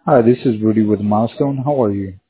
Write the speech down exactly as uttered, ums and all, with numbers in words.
Hi, this is Rudy with Milestone. How are you?